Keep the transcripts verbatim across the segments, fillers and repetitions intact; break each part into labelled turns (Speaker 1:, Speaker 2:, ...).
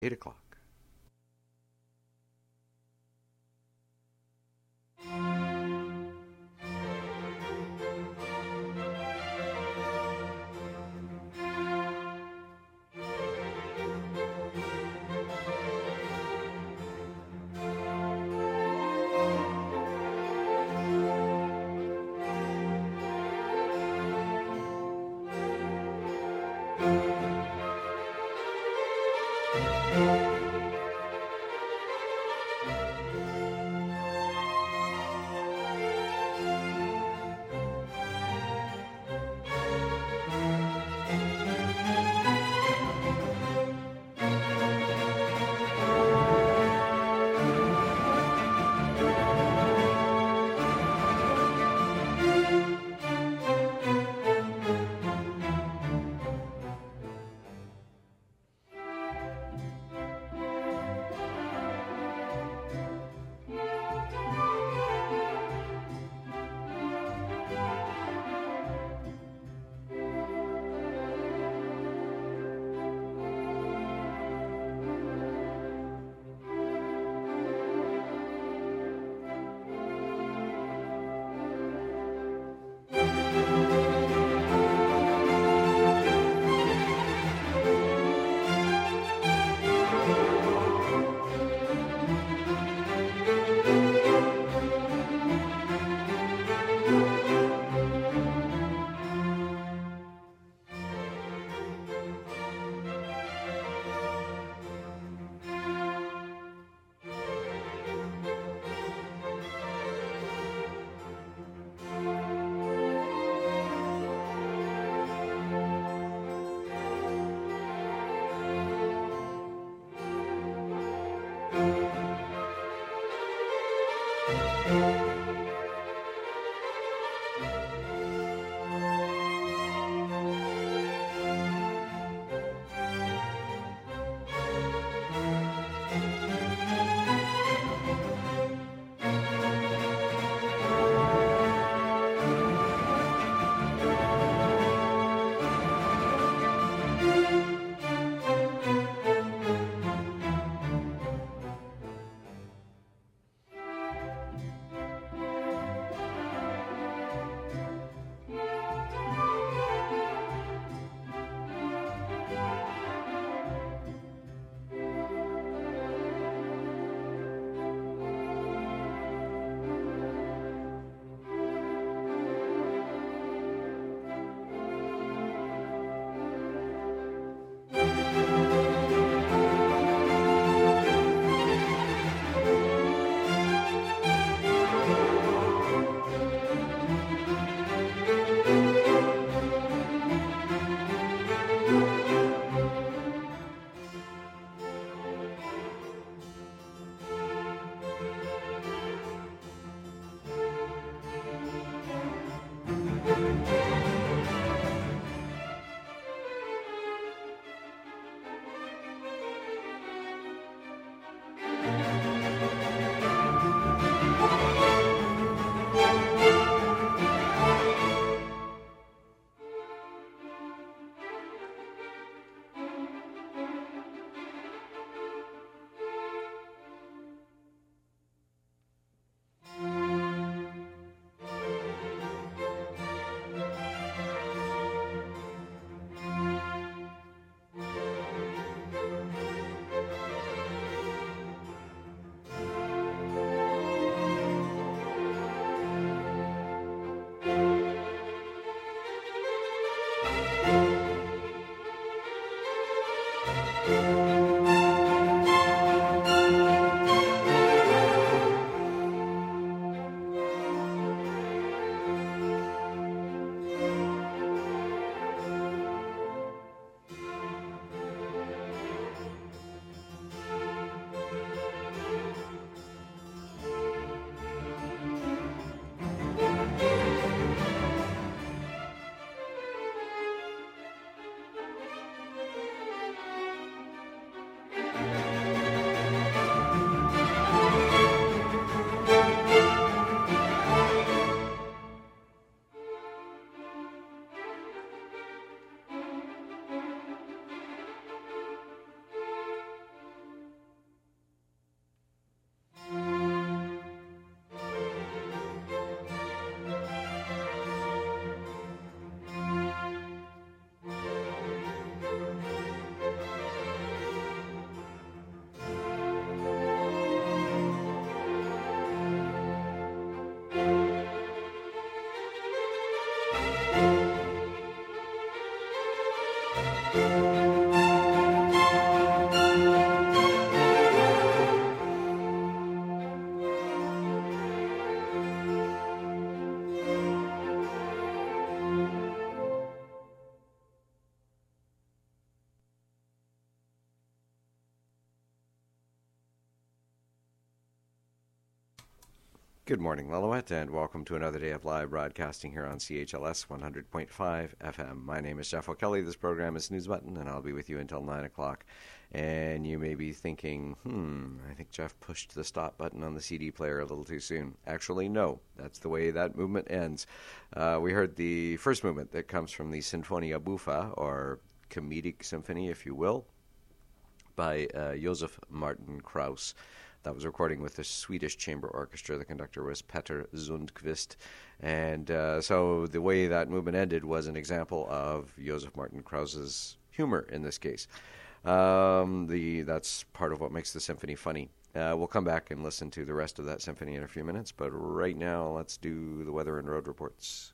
Speaker 1: eight o'clock. Good morning, Lillooet, and welcome to another day of live broadcasting here on C H L S one hundred point five F M. My name is Jeff O'Kelly. This program is Snooze Button, and I'll be with you until nine o'clock. And you may be thinking, hmm, I think Jeff pushed the stop button on the C D player a little too soon. Actually, no. That's the way that movement ends. Uh, we heard the first movement that comes from the Sinfonia Buffa, or comedic symphony, if you will, by uh, Josef Martin Krauss. That was recording with the Swedish Chamber Orchestra. The conductor was Petter Sundqvist. And uh, so the way that movement ended was an example of Josef Martin Krauss's humor in this case. Um, the That's part of what makes the symphony funny. Uh, we'll come back and listen to the rest of that symphony in a few minutes, but right now let's do the weather and road reports.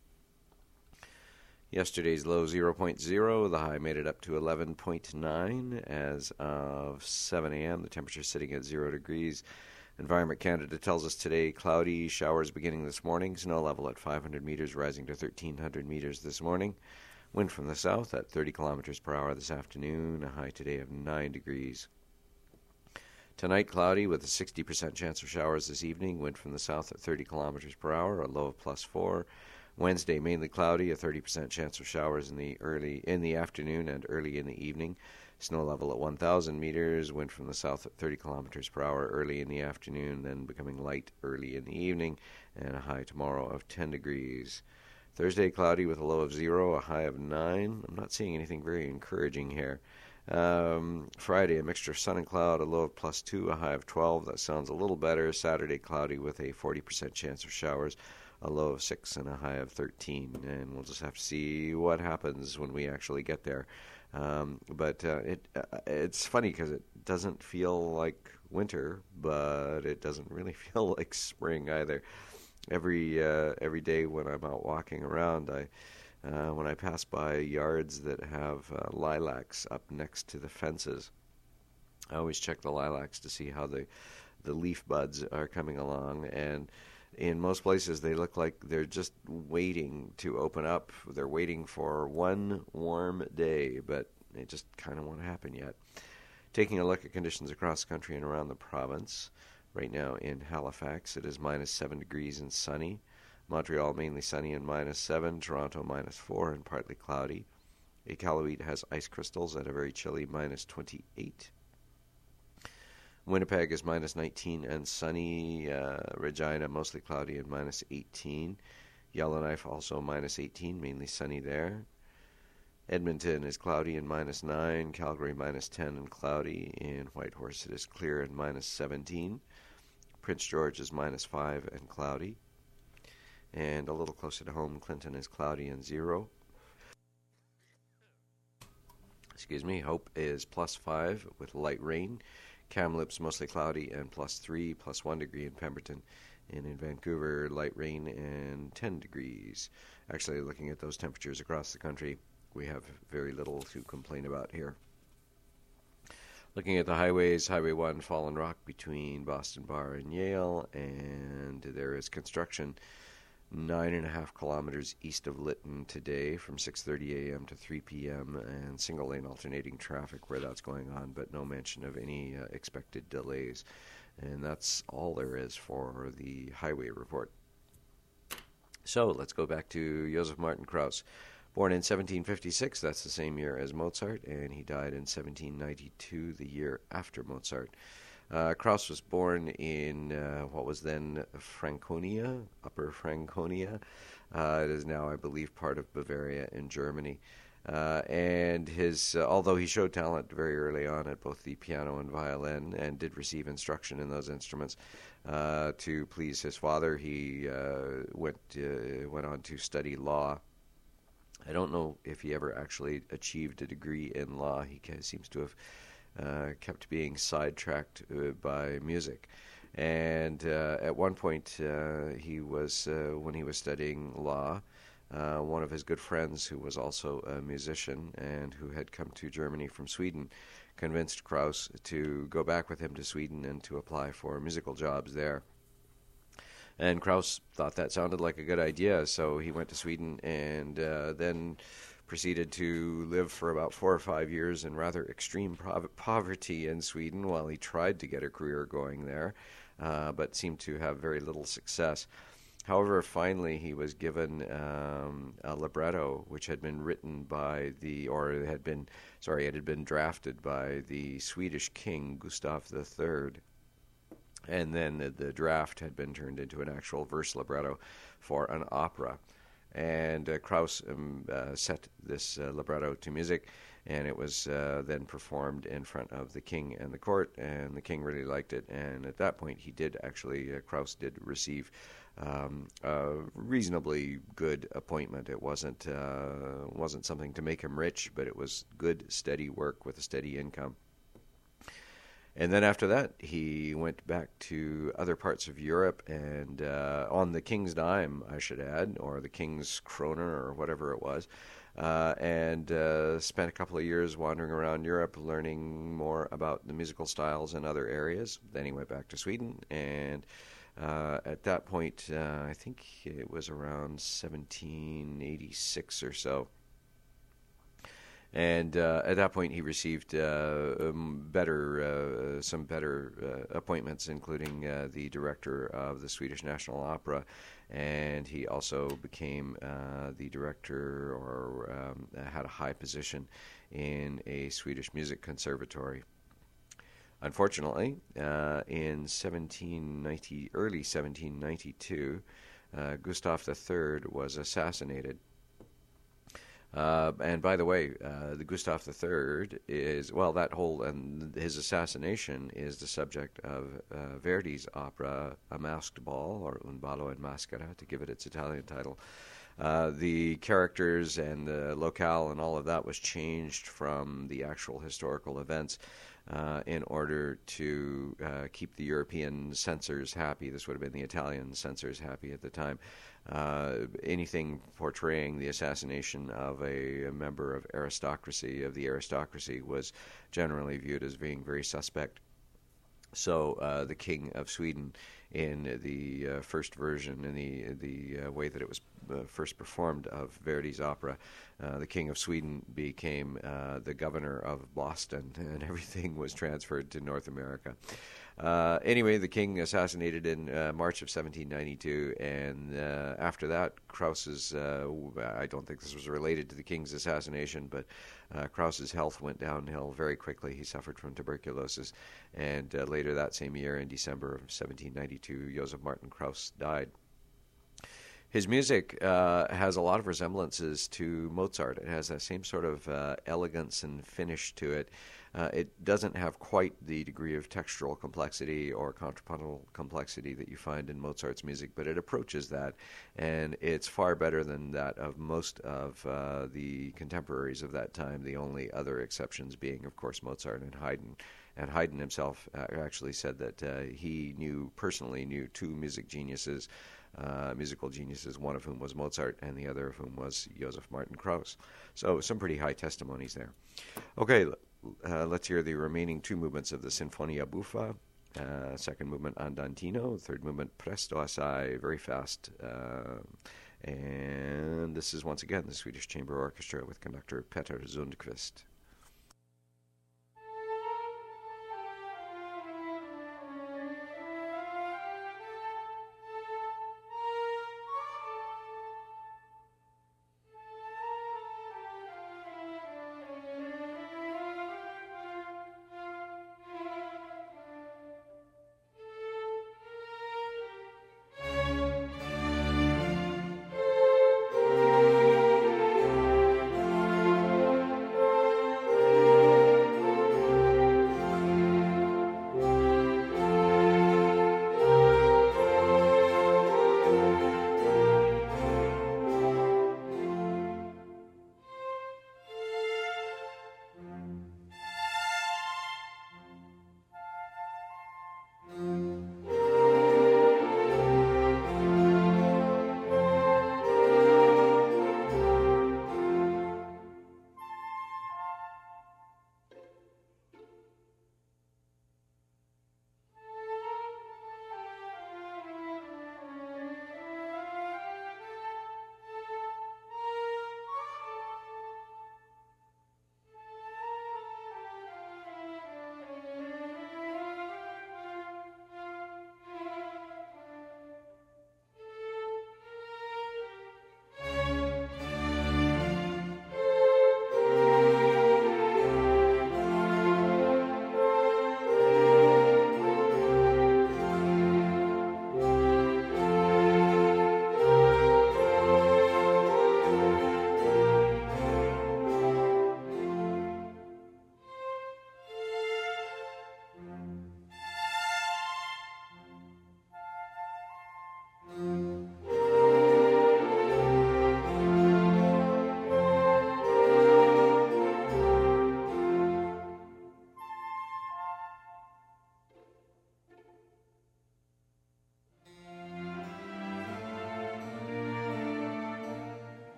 Speaker 1: Yesterday's low zero point zero, the high made it up to eleven point nine as of seven a.m. The temperature sitting at zero degrees. Environment Canada tells us today cloudy, showers beginning this morning, snow level at five hundred meters rising to thirteen hundred meters this morning. Wind from the south at thirty kilometers per hour this afternoon, a high today of nine degrees. Tonight cloudy with a sixty percent chance of showers this evening, wind from the south at thirty kilometers per hour, a low of plus four. Wednesday, mainly cloudy, a thirty percent chance of showers in the early in the afternoon and early in the evening. Snow level at one thousand meters, wind from the south at thirty kilometers per hour early in the afternoon, then becoming light early in the evening, and a high tomorrow of ten degrees. Thursday, cloudy with a low of zero, a high of nine. I'm not seeing anything very encouraging here. Um, Friday, a mixture of sun and cloud, a low of plus two, a high of twelve. That sounds a little better. Saturday, cloudy with a forty percent chance of showers, a low of six and a high of thirteen, and we'll just have to see what happens when we actually get there. Um, but uh, it uh, it's funny because it doesn't feel like winter, but it doesn't really feel like spring either. Every uh, every day when I'm out walking around, I uh, when I pass by yards that have uh, lilacs up next to the fences, I always check the lilacs to see how the the leaf buds are coming along, and in most places, they look like they're just waiting to open up. They're waiting for one warm day, but it just kind of won't happen yet. Taking a look at conditions across the country and around the province. Right now in Halifax, it is minus seven degrees and sunny. Montreal, mainly sunny and minus seven. Toronto, minus four and partly cloudy. Iqaluit has ice crystals at a very chilly minus twenty-eight. Winnipeg is minus nineteen and sunny. Uh, Regina, mostly cloudy and minus eighteen. Yellowknife, also minus eighteen, mainly sunny there. Edmonton is cloudy and minus nine. Calgary, minus ten and cloudy. In Whitehorse, it is clear and minus seventeen. Prince George is minus five and cloudy. And a little closer to home, Clinton is cloudy and zero. Excuse me. Hope is plus five with light rain. Kamloops mostly cloudy and plus three, plus one degree in Pemberton. And in Vancouver, light rain and ten degrees. Actually, looking at those temperatures across the country, we have very little to complain about here. Looking at the highways, Highway one, Fallen Rock between Boston Bar and Yale, and there is construction nine and a half kilometers east of Lytton today from six thirty a.m. to three p.m. and single lane alternating traffic where that's going on, but no mention of any uh, expected delays. And that's all there is for the highway report. So let's go back to Josef Martin Krauss. Born in seventeen fifty-six, that's the same year as Mozart, and he died in seventeen ninety-two, the year after Mozart. Uh, Krauss was born in uh, what was then Franconia, Upper Franconia. Uh, it is now, I believe, part of Bavaria in Germany. Uh, and his, uh, although he showed talent very early on at both the piano and violin, and did receive instruction in those instruments, uh, to please his father, he uh, went uh, went on to study law. I don't know if he ever actually achieved a degree in law. He seems to have Uh, kept being sidetracked uh, by music. And uh, at one point, uh, he was, uh, when he was studying law, uh, one of his good friends, who was also a musician and who had come to Germany from Sweden, convinced Krauss to go back with him to Sweden and to apply for musical jobs there. And Krauss thought that sounded like a good idea, so he went to Sweden and uh, then proceeded to live for about four or five years in rather extreme prov- poverty in Sweden while he tried to get a career going there, uh, but seemed to have very little success. However, finally he was given um, a libretto which had been written by the, or had been, sorry, it had been drafted by the Swedish king, Gustav the Third. And then the, the draft had been turned into an actual verse libretto for an opera. And uh, Krauss um, uh, set this uh, libretto to music, and it was uh, then performed in front of the king and the court, and the king really liked it. And at that point, he did actually, uh, Krauss did receive um, a reasonably good appointment. It wasn't uh, wasn't something to make him rich, but it was good, steady work with a steady income. And then after that, he went back to other parts of Europe, and uh, on the king's dime, I should add, or the king's kroner, or whatever it was, uh, and uh, spent a couple of years wandering around Europe, learning more about the musical styles in other areas. Then he went back to Sweden, and uh, at that point, uh, I think it was around seventeen eighty-six or so. And uh, at that point, he received uh, um, better, uh, some better uh, appointments, including uh, the director of the Swedish National Opera, and he also became uh, the director, or um, had a high position in a Swedish music conservatory. Unfortunately, uh, in seventeen ninety, early seventeen ninety-two, uh, Gustav the Third was assassinated. Uh, and by the way, uh, the Gustav the Third is, well, that whole, and his assassination is the subject of uh, Verdi's opera A Masked Ball, or Un ballo in maschera, to give it its Italian title. Uh, the characters and the locale and all of that was changed from the actual historical events uh, in order to uh, keep the European censors happy. This would have been the Italian censors happy at the time. Uh, anything portraying the assassination of a, a member of aristocracy, of the aristocracy, was generally viewed as being very suspect. So uh, the King of Sweden, in the uh, first version, in the the uh, way that it was uh, first performed of Verdi's opera, uh, the King of Sweden became uh, the governor of Boston, and everything was transferred to North America. Uh, anyway, the king assassinated in uh, March of seventeen ninety-two, and uh, after that, Krauss's, uh, I don't think this was related to the king's assassination, but uh, Krauss's health went downhill very quickly. He suffered from tuberculosis, and uh, later that same year, in December of seventeen ninety-two, Joseph Martin Krauss died. His music uh, has a lot of resemblances to Mozart. It has that same sort of uh, elegance and finish to it. Uh, it doesn't have quite the degree of textural complexity or contrapuntal complexity that you find in Mozart's music, but it approaches that, and it's far better than that of most of uh, the contemporaries of that time, the only other exceptions being, of course, Mozart and Haydn. And Haydn himself actually said that uh, he knew, personally knew, two music geniuses, uh, musical geniuses, one of whom was Mozart and the other of whom was Joseph Martin Krauss. So some pretty high testimonies there. Okay, uh, let's hear the remaining two movements of the Sinfonia Buffa. Uh, second movement, Andantino. Third movement, Presto Assai, very fast. Uh, and this is once again the Swedish Chamber Orchestra with conductor Peter Sundqvist.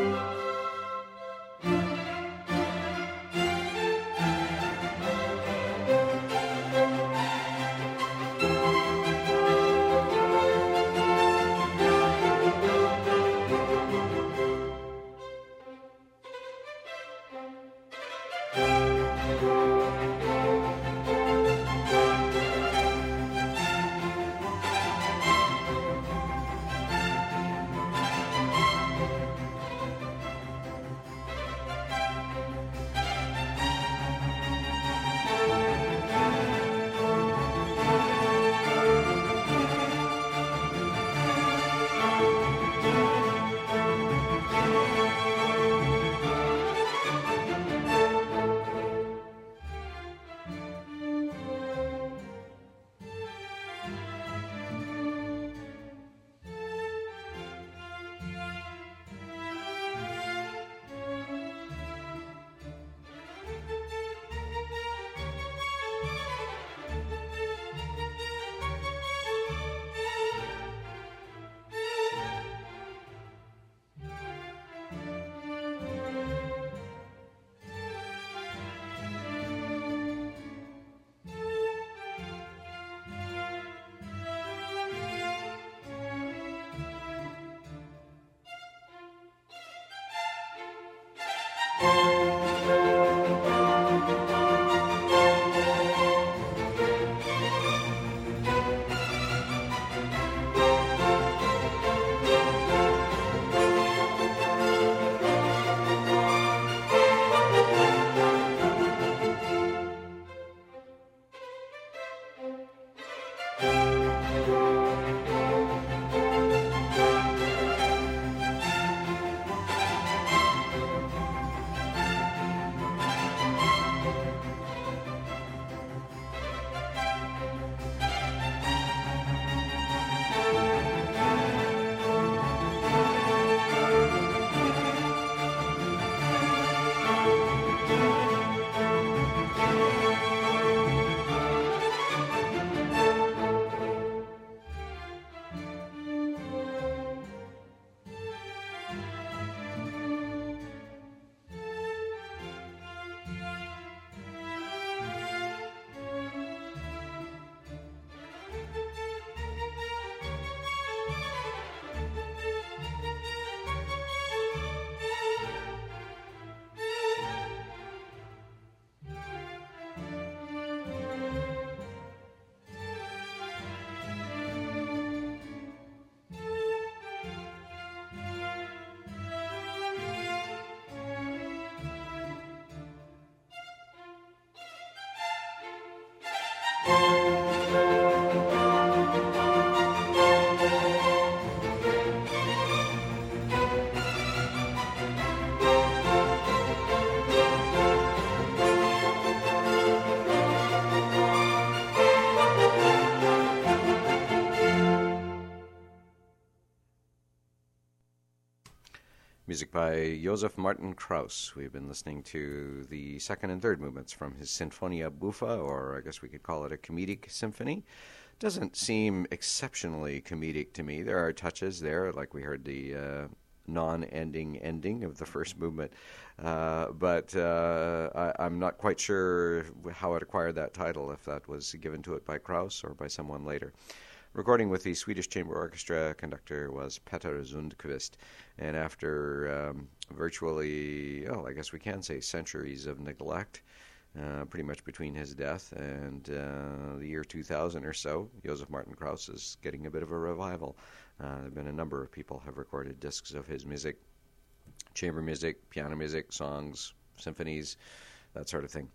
Speaker 1: Music by Josef Martin Krauss. We've been listening to the second and third movements from his Sinfonia Buffa, or I guess we could call it a comedic symphony. Doesn't seem exceptionally comedic to me. There are touches there, like we heard the uh, non-ending ending of the first movement, uh, but uh, I, I'm not quite sure how it acquired that title, if that was given to it by Krauss or by someone later. Recording with the Swedish Chamber Orchestra, conductor was Petter Sundqvist, and after um, virtually, oh, I guess we can say centuries of neglect, uh, pretty much between his death and uh, the year two thousand or so, Josef Martin Krauss is getting a bit of a revival. Uh, there have been a number of people have recorded discs of his music, chamber music, piano music, songs, symphonies, that sort of thing.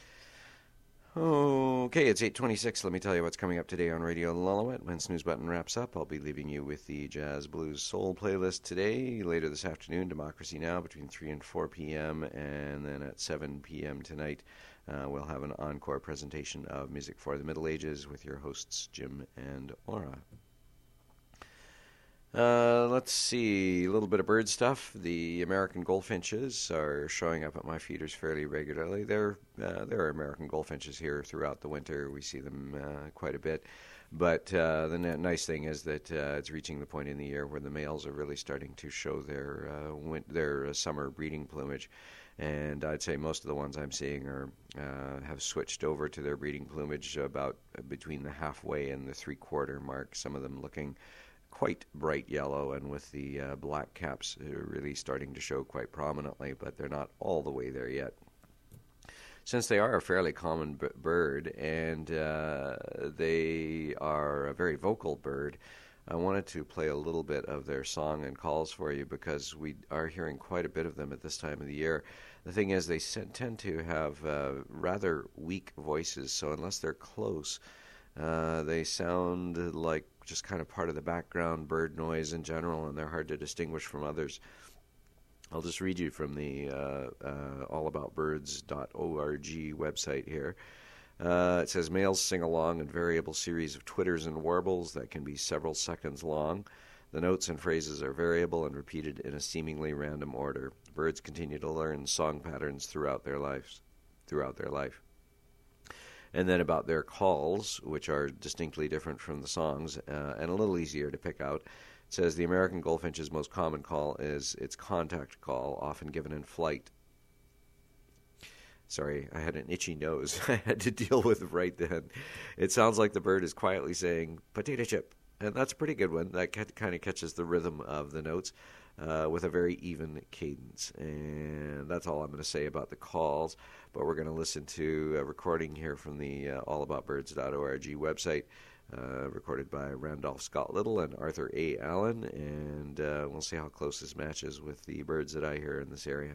Speaker 1: Okay, it's eight twenty-six. Let me tell you what's coming up today on Radio Lillooet. When Snooze Button wraps up, I'll be leaving you with the Jazz Blues Soul playlist today. Later this afternoon, Democracy Now! Between three and four p.m. And then at seven p.m. tonight, uh, we'll have an encore presentation of Music for the Middle Ages with your hosts, Jim and Laura. Uh, let's see, a little bit of bird stuff. The American goldfinches are showing up at my feeders fairly regularly. There, uh, there are American goldfinches here throughout the winter. We see them uh, quite a bit. But uh, the n- nice thing is that uh, it's reaching the point in the year where the males are really starting to show their uh, win- their uh, summer breeding plumage, and I'd say most of the ones I'm seeing are uh, have switched over to their breeding plumage about between the halfway and the three quarter mark. Some of them looking quite bright yellow, and with the uh, black caps really starting to show quite prominently, but they're not all the way there yet. Since they are a fairly common b- bird and uh, they are a very vocal bird, I wanted to play a little bit of their song and calls for you because we are hearing quite a bit of them at this time of the year. The thing is, they tend to have uh, rather weak voices, so unless they're close, uh, they sound like just kind of part of the background bird noise in general, and they're hard to distinguish from others. I'll just read you from the uh, uh, all about birds dot org website here. Uh, it says, males sing along in variable series of twitters and warbles that can be several seconds long. The notes and phrases are variable and repeated in a seemingly random order. Birds continue to learn song patterns throughout their lives, throughout their life. And then about their calls, which are distinctly different from the songs uh, and a little easier to pick out. It says the American goldfinch's most common call is its contact call, often given in flight. Sorry, I had an itchy nose I had to deal with right then. It sounds like the bird is quietly saying, potato chip. And that's a pretty good one. That kind of catches the rhythm of the notes uh, with a very even cadence. And that's all I'm going to say about the calls. But we're going to listen to a recording here from the uh, all about birds dot org website. Uh, recorded by Randolph Scott Little and Arthur A. Allen, and uh, we'll see how close this matches with the birds that I hear in this area.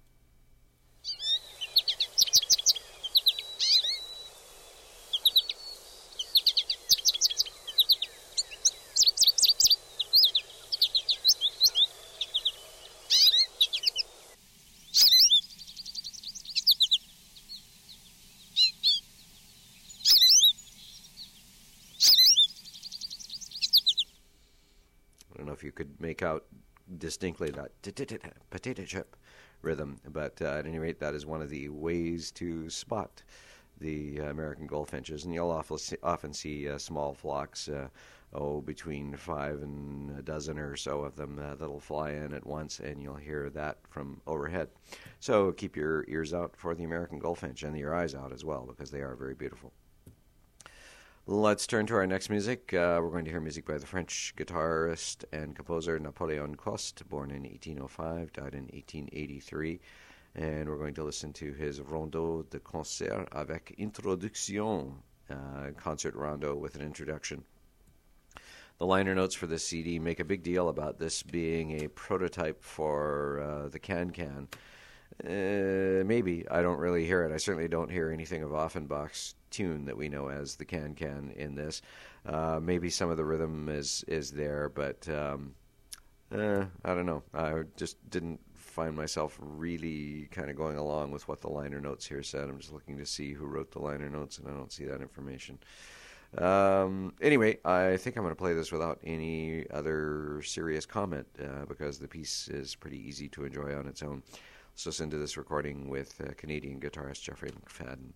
Speaker 1: I don't know if you could make out distinctly that potato chip rhythm, but uh, at any rate, that is one of the ways to spot the American goldfinches, and you'll often see, often see uh, small flocks, uh, oh, between five and a dozen or so of them uh, that'll fly in at once, and you'll hear that from overhead. So keep your ears out for the American goldfinch, and your eyes out as well, because they are very beautiful. Let's turn to our next music. Uh, we're going to hear music by the French guitarist and composer Napoléon Coste, born in eighteen oh five, died in eighteen eighty-three. And we're going to listen to his Rondo de Concert avec Introduction, uh, concert rondo with an introduction. The liner notes for this C D make a big deal about this being a prototype for uh, the Can-Can. Uh, maybe. I don't really hear it. I certainly don't hear anything of Offenbach's tune that we know as the Can-Can in this. Uh, maybe some of the rhythm is, is there, but um, uh, I don't know. I just didn't find myself really kind of going along with what the liner notes here said. I'm just looking to see who wrote the liner notes, and I don't see that information. Um, anyway, I think I'm going to play this without any other serious comment uh, because the piece is pretty easy to enjoy on its own. Let's listen to this recording with uh, Canadian guitarist Jeffrey McFadden.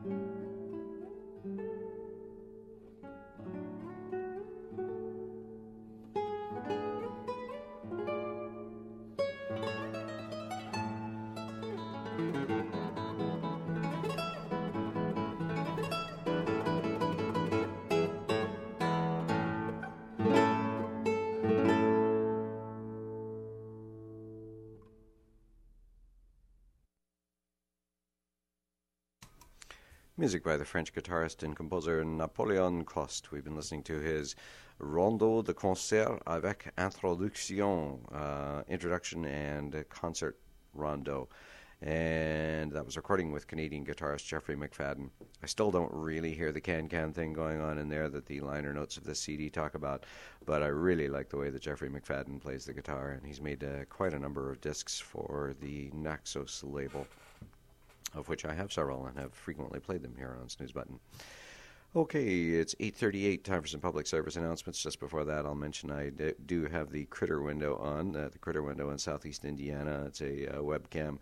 Speaker 1: Music by the French guitarist and composer Napoléon Coste. We've been listening to his Rondo de Concert avec Introduction, uh, introduction and concert rondo. And that was a recording with Canadian guitarist Jeffrey McFadden. I still don't really hear the can-can thing going on in there that the liner notes of this C D talk about, but I really like the way that Jeffrey McFadden plays the guitar, and he's made uh, quite a number of discs for the Naxos label, of which I have several and have frequently played them here on Snooze Button. Okay, it's eight thirty-eight, time for some public service announcements. Just before that, I'll mention I d- do have the Critter Window on, uh, the Critter Window in Southeast Indiana. It's a uh, webcam,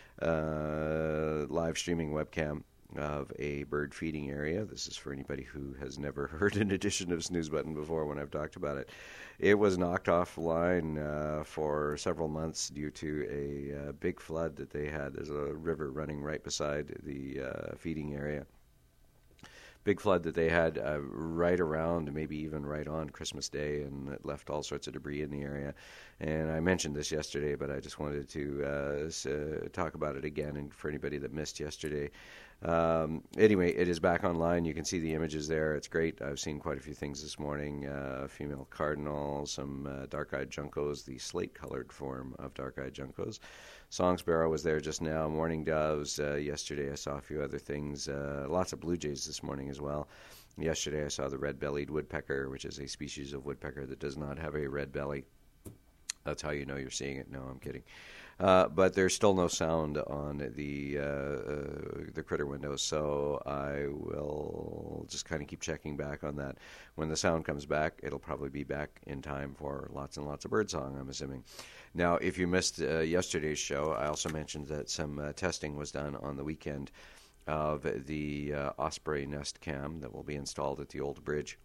Speaker 1: uh, live streaming webcam of a bird feeding area. This is for anybody who has never heard an edition of Snooze Button before when I've talked about it. It was knocked offline uh, for several months due to a uh, big flood that they had. There's a river running right beside the uh, feeding area. Big flood that they had uh, right around, maybe even right on Christmas Day, and it left all sorts of debris in the area. And I mentioned this yesterday, but I just wanted to uh, s- uh, talk about it again, and for anybody that missed yesterday. Um, anyway, it is back online. You can see the images there. It's great. I've seen quite a few things this morning. Uh, female cardinal, some uh, dark-eyed juncos, the slate-colored form of dark-eyed juncos. Song sparrow was there just now. Mourning doves. Uh, yesterday I saw a few other things. Uh, lots of blue jays this morning as well. Yesterday I saw the red-bellied woodpecker, which is a species of woodpecker that does not have a red belly. That's how you know you're seeing it. No, I'm kidding. Uh, but there's still no sound on the uh, uh, the critter windows, so I will just kind of keep checking back on that. When the sound comes back, it'll probably be back in time for lots and lots of birdsong, I'm assuming. Now, if you missed uh, yesterday's show, I also mentioned that some uh, testing was done on the weekend of the uh, Osprey Nest Cam that will be installed at the old bridge.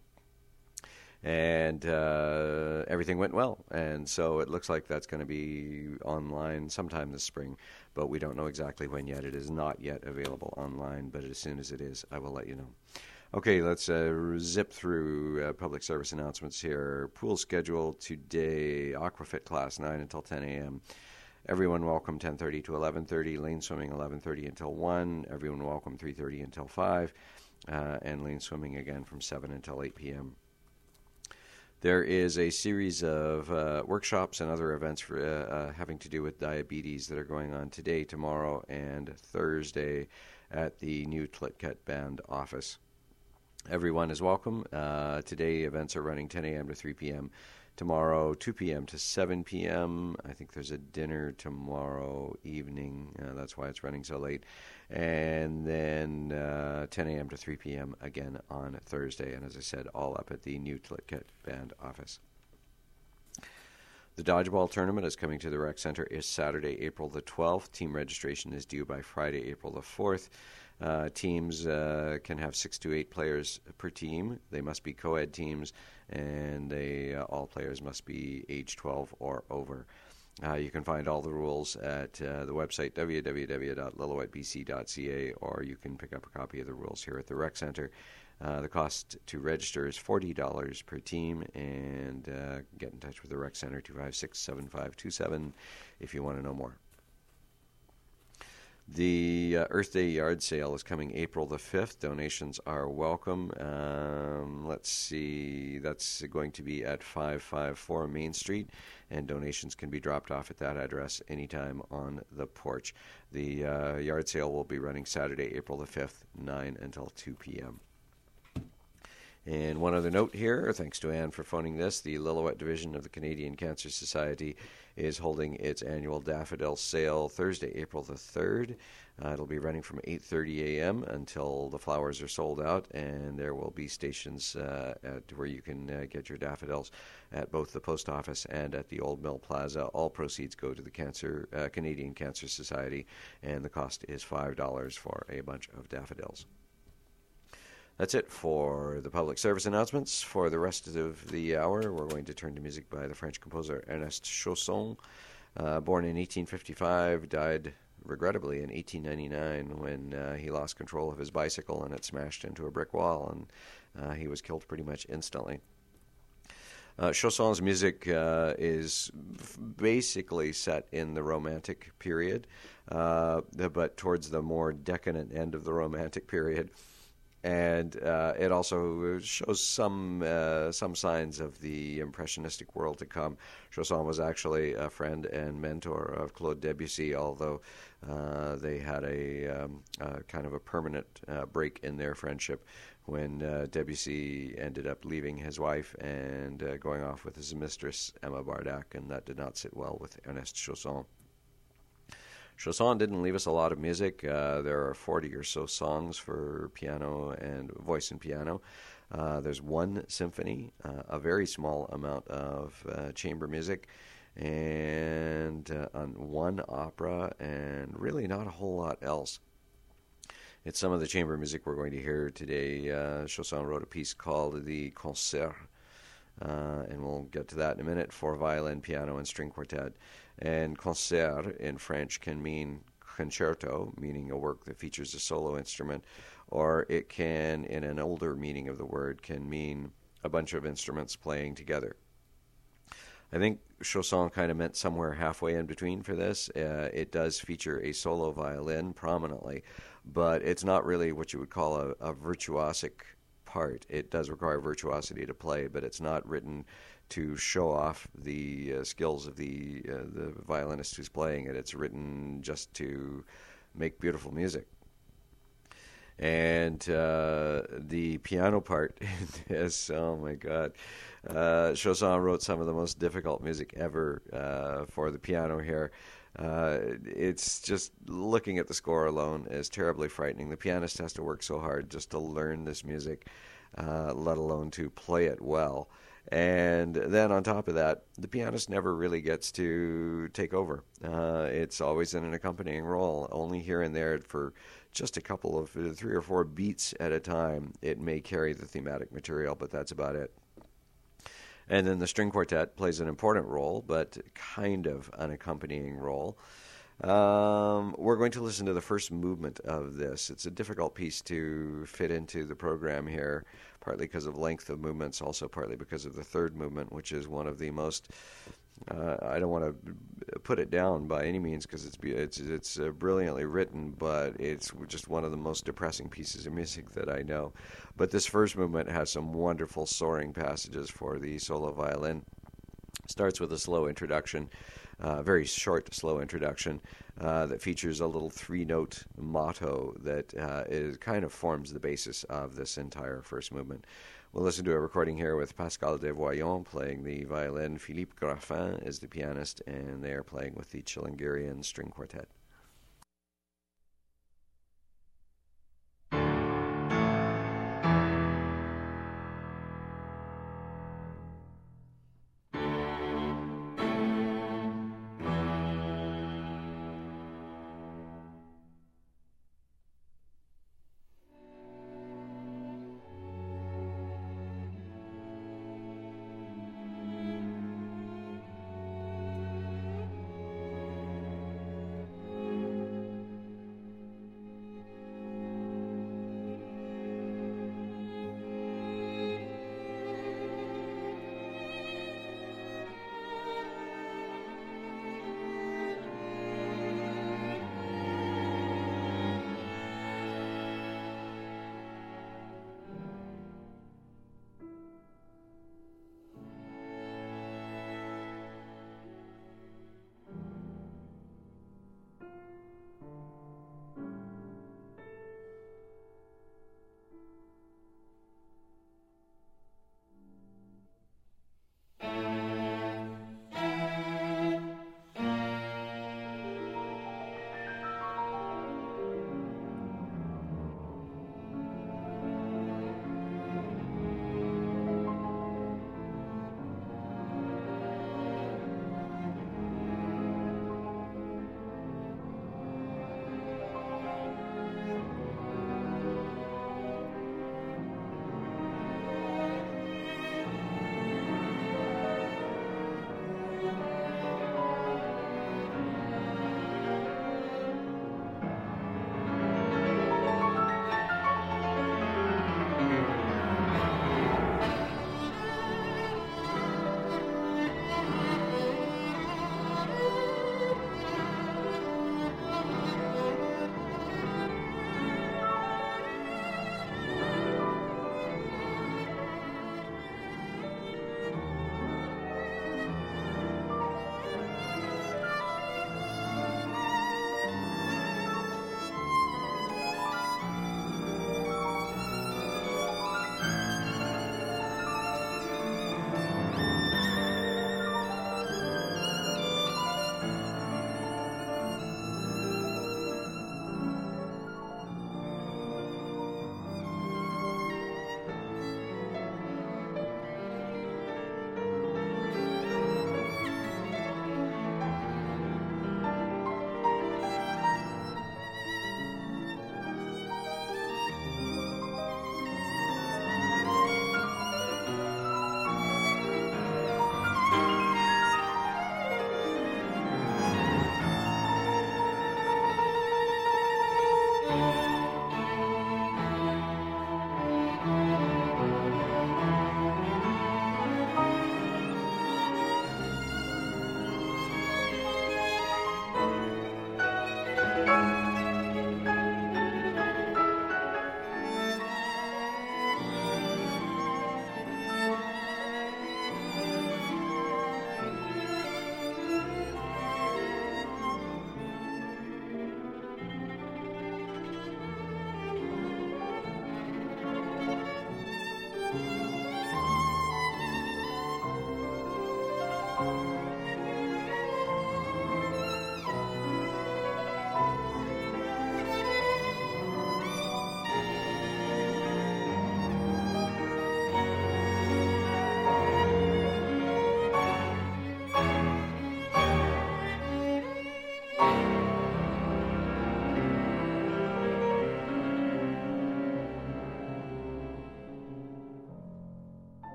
Speaker 1: And uh, everything went well, and so it looks like that's going to be online sometime this spring, but we don't know exactly when yet. It is not yet available online, but as soon as it is, I will let you know. Okay, let's uh, zip through uh, public service announcements here. Pool schedule today, Aquafit class nine until ten a.m. Everyone welcome ten thirty to eleven thirty, lane swimming eleven thirty until one, everyone welcome three thirty until five, uh, and lane swimming again from seven until eight p.m. There is a series of uh, workshops and other events for, uh, uh, having to do with diabetes that are going on today, tomorrow, and Thursday at the new Tlitket Band office. Everyone is welcome. Uh, today, events are running ten a.m. to three p.m. Tomorrow, two p.m. to seven p.m. I think there's a dinner tomorrow evening. Uh, that's why it's running so late. And then uh, ten a.m. to three p.m. again on Thursday. And as I said, all up at the new Tlitket Band office. The dodgeball tournament is coming to the rec center is Saturday, April the twelfth. Team registration is due by Friday, April the fourth. Uh, teams uh, can have six to eight players per team. They must be co-ed teams, and they uh, all players must be age twelve or over. Uh, you can find all the rules at uh, the website w w w dot lillooet b c dot c a, or you can pick up a copy of the rules here at the rec center. Uh, the cost to register is forty dollars per team, and uh, get in touch with the rec center, two five six, seven five two seven, if you want to know more. The uh, Earth Day yard sale is coming April the fifth. Donations are welcome. Um, let's see, that's going to be at five five four Main Street, and donations can be dropped off at that address anytime on the porch. The uh, yard sale will be running Saturday, April the fifth, nine until two p.m. And one other note here, thanks to Anne for phoning this, the Lillooet Division of the Canadian Cancer Society is holding its annual daffodil sale Thursday, April the third. Uh, it'll be running from eight thirty a.m. until the flowers are sold out, and there will be stations uh, at where you can uh, get your daffodils at both the post office and at the Old Mill Plaza. All proceeds go to the Cancer uh, Canadian Cancer Society, and the cost is five dollars for a bunch of daffodils. That's it for the public service announcements. For the rest of the hour, we're going to turn to music by the French composer Ernest Chausson. Uh, born in eighteen fifty-five, died regrettably in eighteen ninety-nine when uh, he lost control of his bicycle and it smashed into a brick wall, and uh, he was killed pretty much instantly. Uh, Chausson's music uh, is f- basically set in the Romantic period, uh, but towards the more decadent end of the Romantic period. And uh, it also shows some uh, some signs of the Impressionistic world to come. Chausson was actually a friend and mentor of Claude Debussy, although uh, they had a um, uh, kind of a permanent uh, break in their friendship when uh, Debussy ended up leaving his wife and uh, going off with his mistress, Emma Bardac, and that did not sit well with Ernest Chausson. Chausson didn't leave us a lot of music. Uh, there are forty or so songs for piano and voice and piano. Uh, there's one symphony, uh, a very small amount of uh, chamber music, and uh, on one opera, and really not a whole lot else. It's some of the chamber music we're going to hear today. Uh, Chausson wrote a piece called the Concert, uh, and we'll get to that in a minute, for violin, piano, and string quartet. And concert in French can mean concerto, meaning a work that features a solo instrument, or it can, in an older meaning of the word, can mean a bunch of instruments playing together. I think Chausson kind of meant somewhere halfway in between for this. Uh, it does feature a solo violin prominently, but it's not really what you would call a, a virtuosic part. It does require virtuosity to play, but it's not written to show off the uh, skills of the uh, the violinist who's playing it. It's written just to make beautiful music. And uh, the piano part is, oh my God. Uh, Chausson wrote some of the most difficult music ever uh, for the piano here. Uh, it's just, looking at the score alone is terribly frightening. The pianist has to work so hard just to learn this music, uh, let alone to play it well. And then on top of that, the pianist never really gets to take over. Uh, it's always in an accompanying role, only here and there for just a couple of uh, three or four beats at a time. It may carry the thematic material, but that's about it. And then the string quartet plays an important role, but kind of an accompanying role. Um, we're going to listen to the first movement of this. It's a difficult piece to fit into the program here, partly because of length of movements, also partly because of the third movement, which is one of the most, uh, I don't want to put it down by any means because it's it's it's uh, brilliantly written, but it's just one of the most depressing pieces of music that I know. But this first movement has some wonderful soaring passages for the solo violin. Starts with a slow introduction, uh, very short, slow introduction uh, that features a little three-note motto that uh, is, kind of forms the basis of this entire first movement. We'll listen to a recording here with Pascal Desvoyons playing the violin. Philippe Graffin is the pianist, and they are playing with the Chilingirian String Quartet.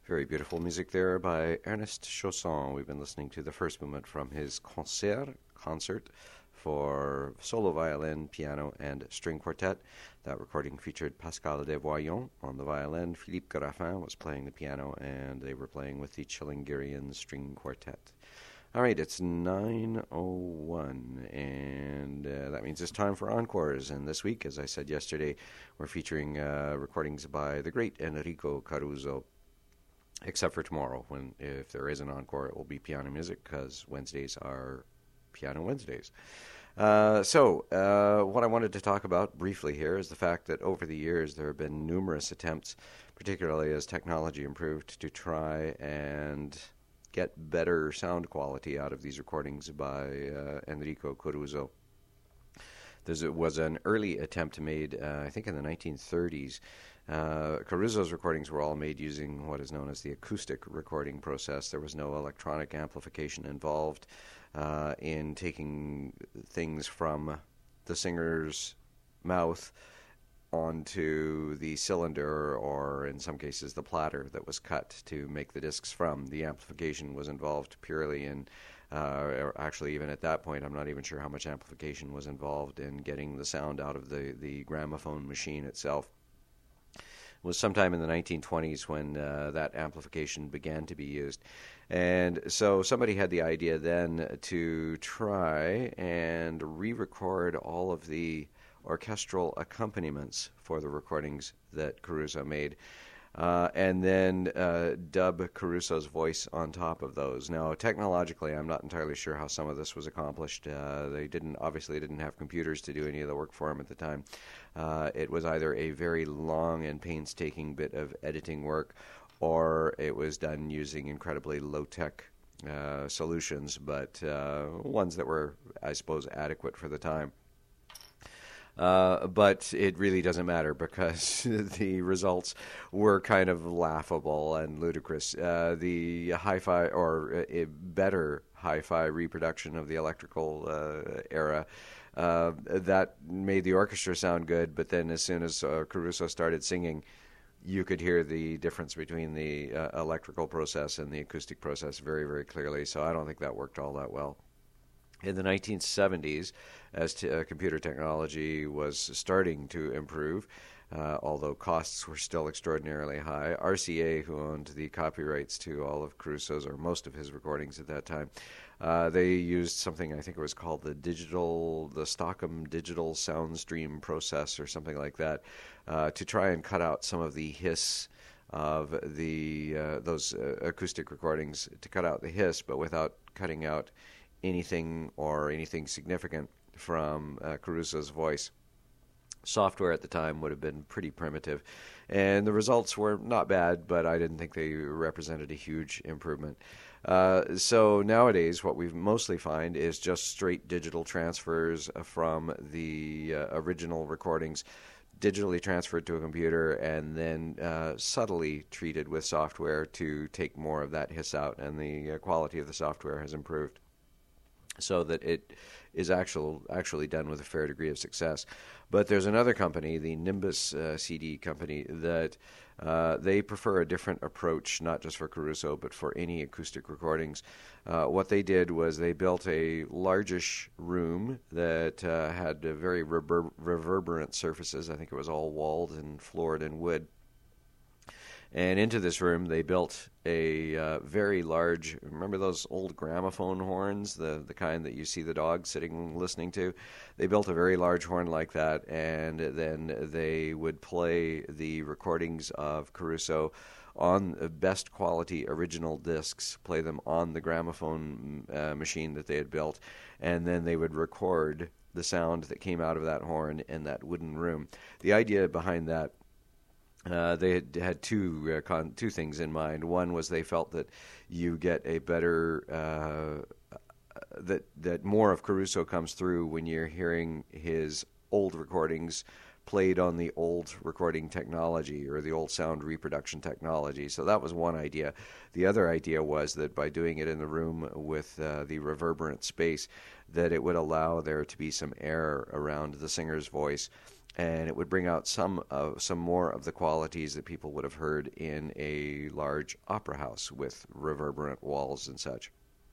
Speaker 1: Very beautiful music there by Ernest Chausson. We've been listening to the first movement from his concert, concert for solo violin, piano, and string quartet. That recording featured Pascal Desvoyons on the violin. Philippe Graffin was playing the piano, and they were playing with the Chilingirian String Quartet. All right, it's nine oh one, and uh, that means it's time for encores. And this week, as I said yesterday, we're featuring uh, recordings by the great Enrico Caruso, except for tomorrow, when if there is an encore, it will be piano music, because Wednesdays are Piano Wednesdays. Uh, so, uh, what I wanted to talk about briefly here is the fact that over the years there have been numerous attempts, particularly as technology improved, to try and get better sound quality out of these recordings by uh, Enrico Caruso. There was an early attempt made, uh, I think in the nineteen thirties. Uh, Caruso's recordings were all made using what is known as the acoustic recording process. There was no electronic amplification involved uh, in taking things from the singer's mouth onto the cylinder, or in some cases the platter that was cut to make the discs from. The amplification was involved purely in, uh, or actually even at that point, I'm not even sure how much amplification was involved in getting the sound out of the, the gramophone machine itself. It was sometime in the nineteen twenties when uh, that amplification began to be used. And so somebody had the idea then to try and re-record all of the orchestral accompaniments for the recordings that Caruso made, uh, and then uh, dub Caruso's voice on top of those. Now, technologically, I'm not entirely sure how some of this was accomplished. Uh, they didn't obviously didn't have computers to do any of the work for him at the time. Uh, it was either a very long and painstaking bit of editing work, or it was done using incredibly low-tech uh, solutions, but uh, ones that were, I suppose, adequate for the time. Uh, but it really doesn't matter, because the results were kind of laughable and ludicrous. Uh, the hi-fi, or a better hi-fi reproduction of the electrical uh, era, uh, that made the orchestra sound good, but then as soon as uh, Caruso started singing, you could hear the difference between the uh, electrical process and the acoustic process very, very clearly, so I don't think that worked all that well. In the nineteen seventies, as t- uh, computer technology was starting to improve, uh, although costs were still extraordinarily high, R C A, who owned the copyrights to all of Caruso's, or most of his recordings at that time, uh, they used something, I think it was called the digital, the Stockham Digital Soundstream Process, or something like that, uh, to try and cut out some of the hiss of the uh, those uh, acoustic recordings, to cut out the hiss, but without cutting out anything or anything significant from uh, Caruso's voice. Software at the time would have been pretty primitive, and the results were not bad, but I didn't think they represented a huge improvement. Uh, so nowadays, what we mostly find is just straight digital transfers from the uh, original recordings, digitally transferred to a computer, and then uh, subtly treated with software to take more of that hiss out, and the uh, quality of the software has improved, so that it is actual, actually done with a fair degree of success. But there's another company, the Nimbus uh, C D company, that uh, they prefer a different approach, not just for Caruso, but for any acoustic recordings. Uh, what they did was they built a largish room that uh, had uh, very rever- reverberant surfaces. I think it was all walled and floored in wood. And into this room, they built a uh, very large, remember those old gramophone horns, the, the kind that you see the dog sitting listening to? They built a very large horn like that, and then they would play the recordings of Caruso on best quality original discs, play them on the gramophone uh, machine that they had built, and then they would record the sound that came out of that horn in that wooden room. The idea behind that, Uh, they had, had two uh, con- two things in mind. One was they felt that you get a better uh, that that more of Caruso comes through when you're hearing his old recordings played on the old recording technology, or the old sound reproduction technology. So that was one idea. The other idea was that by doing it in the room with uh, the reverberant space, that it would allow there to be some air around the singer's voice, and it would bring out some of some more of the qualities that people would have heard in a large opera house with reverberant walls and such.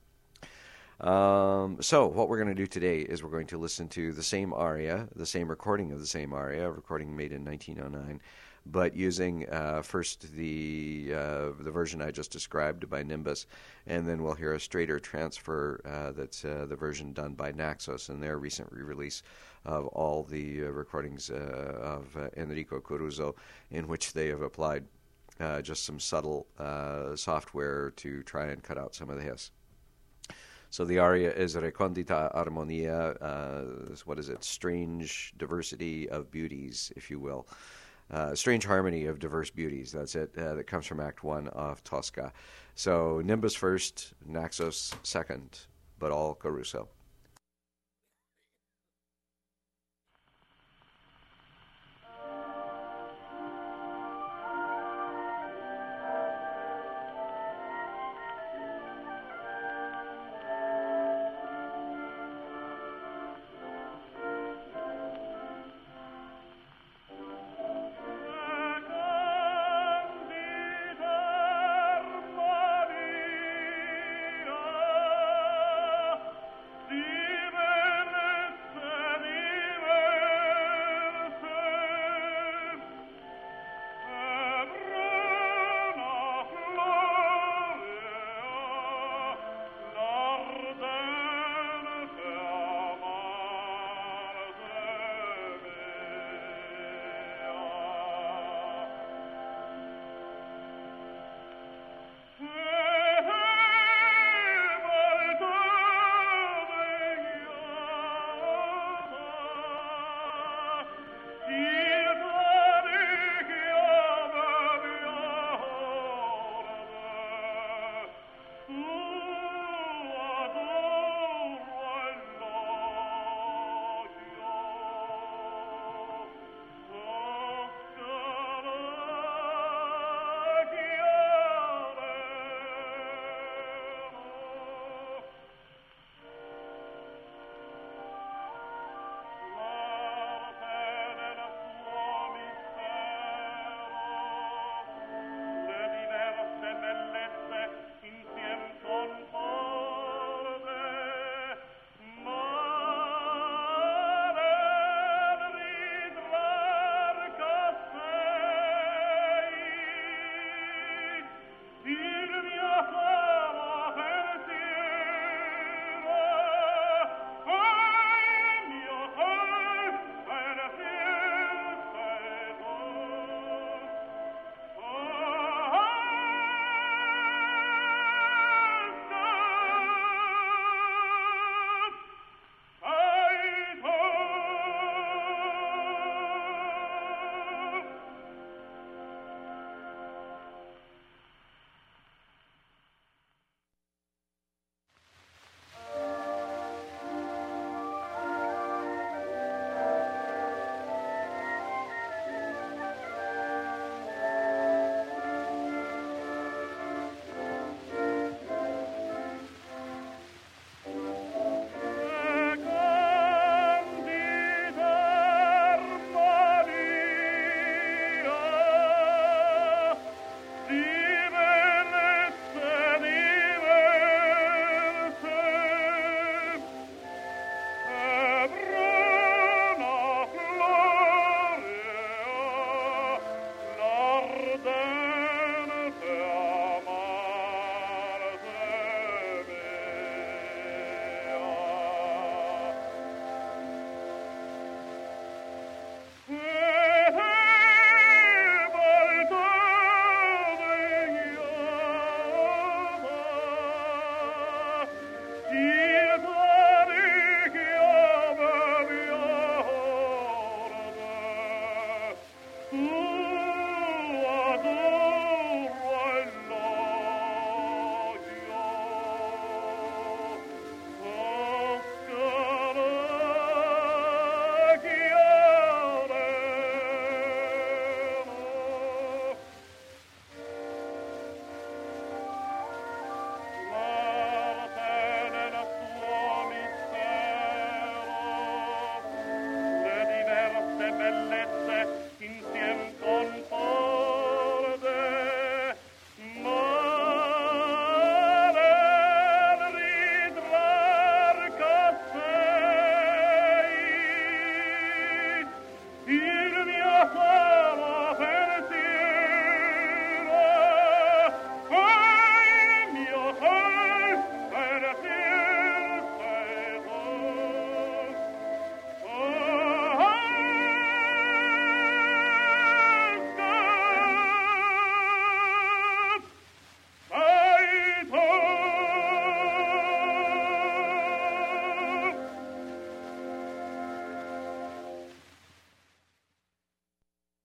Speaker 1: Um, so what we're going to do today is we're going to listen to the same aria, the same recording of the same aria, a recording made in nineteen oh nine, but using uh, first the uh, the version I just described by Nimbus, and then we'll hear a straighter transfer uh, that's uh, the version done by Naxos in their recent re-release of all the uh, recordings uh, of uh, Enrico Caruso, in which they have applied uh, just some subtle uh, software to try and cut out some of the hiss. So the aria is Recondita Armonia, uh, what is it, strange diversity of beauties, if you will. Uh, strange harmony of diverse beauties, that's it, uh, that comes from Act one of Tosca. So Nimbus first, Naxos second, but all Caruso.